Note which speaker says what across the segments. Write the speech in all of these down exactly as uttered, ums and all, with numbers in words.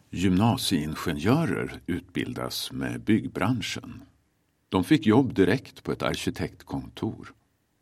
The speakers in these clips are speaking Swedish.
Speaker 1: Gymnasieingenjörer utbildas med byggbranschen. De fick jobb direkt på ett arkitektkontor.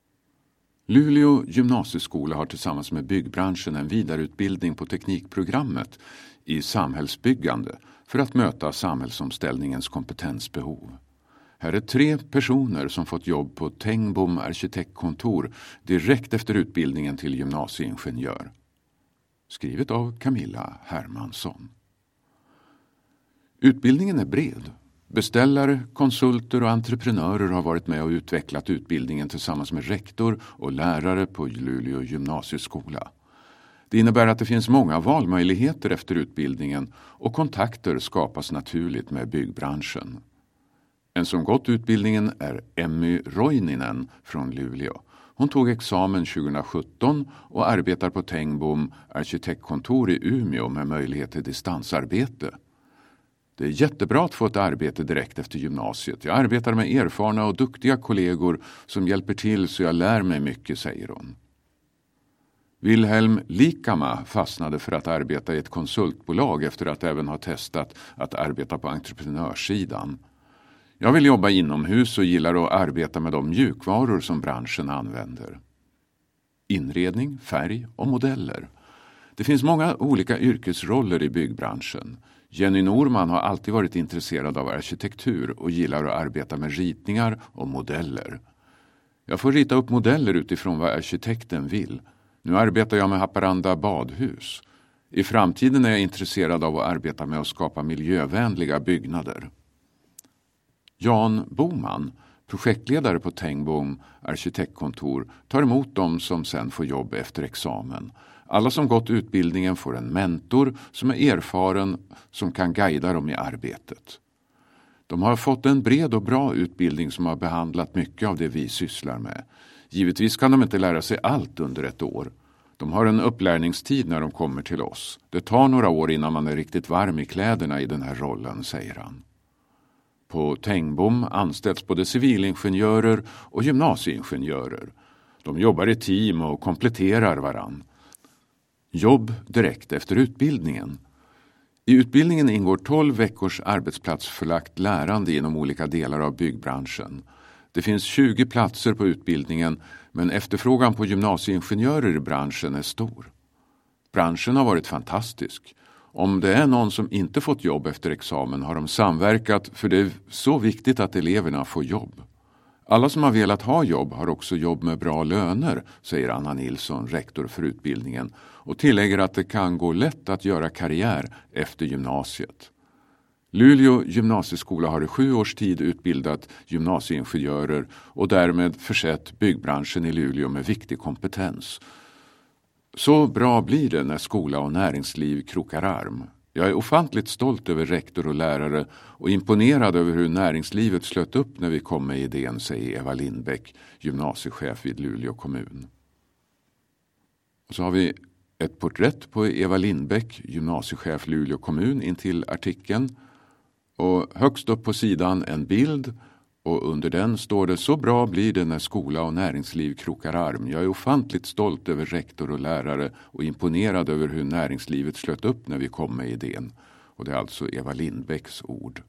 Speaker 1: Luleå gymnasieskola har tillsammans med byggbranschen en vidareutbildning på teknikprogrammet i samhällsbyggande för att möta samhällsomställningens kompetensbehov. Här är tre personer som fått jobb på Tengbom arkitektkontor direkt efter utbildningen till gymnasieingenjör. Skrivet av Camilla Hermansson. Utbildningen är bred. Beställare, konsulter och entreprenörer har varit med och utvecklat utbildningen tillsammans med rektor och lärare på Luleå gymnasieskola. Det innebär att det finns många valmöjligheter efter utbildningen och kontakter skapas naturligt med byggbranschen. En som gått utbildningen är Emmy Roininen från Luleå. Hon tog examen tjugohundrasjutton och arbetar på Tengbom arkitektkontor i Umeå med möjlighet till distansarbete. Det är jättebra att få ett arbete direkt efter gymnasiet. Jag arbetar med erfarna och duktiga kollegor som hjälper till så jag lär mig mycket, säger hon. Wilhelm Likama fastnade för att arbeta i ett konsultbolag efter att även ha testat att arbeta på entreprenörssidan. Jag vill jobba inomhus och gillar att arbeta med de mjukvaror som branschen använder. Inredning, färg och modeller. Det finns många olika yrkesroller i byggbranschen. Jenny Norman har alltid varit intresserad av arkitektur och gillar att arbeta med ritningar och modeller. Jag får rita upp modeller utifrån vad arkitekten vill. Nu arbetar jag med Haparanda badhus. I framtiden är jag intresserad av att arbeta med att skapa miljövänliga byggnader. Jan Boman, projektledare på Tengbom arkitektkontor, tar emot dem som sen får jobb efter examen. Alla som gått utbildningen får en mentor som är erfaren som kan guida dem i arbetet. De har fått en bred och bra utbildning som har behandlat mycket av det vi sysslar med. Givetvis kan de inte lära sig allt under ett år. De har en upplärningstid när de kommer till oss. Det tar några år innan man är riktigt varm i kläderna i den här rollen, säger han. På Tengbom anställs både civilingenjörer och gymnasieingenjörer. De jobbar i team och kompletterar varann. Jobb direkt efter utbildningen. I utbildningen ingår tolv veckors arbetsplatsförlagt lärande inom olika delar av byggbranschen. Det finns tjugo platser på utbildningen, men efterfrågan på gymnasieingenjörer i branschen är stor. Branschen har varit fantastisk. Om det är någon som inte fått jobb efter examen har de samverkat, för det är så viktigt att eleverna får jobb. Alla som har velat ha jobb har också jobb med bra löner, säger Anna Nilsson, rektor för utbildningen, och tillägger att det kan gå lätt att göra karriär efter gymnasiet. Luleå gymnasieskola har i sju års tid utbildat gymnasieingenjörer och därmed försett byggbranschen i Luleå med viktig kompetens. Så bra blir det när skola och näringsliv krokar arm. Jag är ofantligt stolt över rektor och lärare och imponerad över hur näringslivet slöt upp när vi kom med idén, säger Eva Lindbäck, gymnasiechef vid Luleå kommun. Och så har vi ett porträtt på Eva Lindbäck, gymnasiechef Luleå kommun, intill artikeln. Och högst upp på sidan en bild, och under den står det: så bra blir det när skola och näringsliv krokar arm. Jag är ofantligt stolt över rektor och lärare och imponerad över hur näringslivet slöt upp när vi kom med idén. Och det är alltså Eva Lindbäcks ord.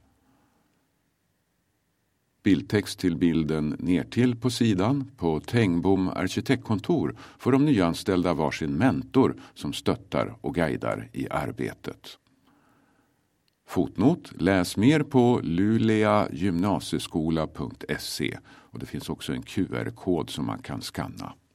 Speaker 1: Bildtext till bilden nertill på sidan. På Tengbom arkitektkontor får de nyanställda varsin mentor som stöttar och guidar i arbetet. Fotnot: läs mer på luleagymnasieskola punkt se, och det finns också en Q R-kod som man kan skanna.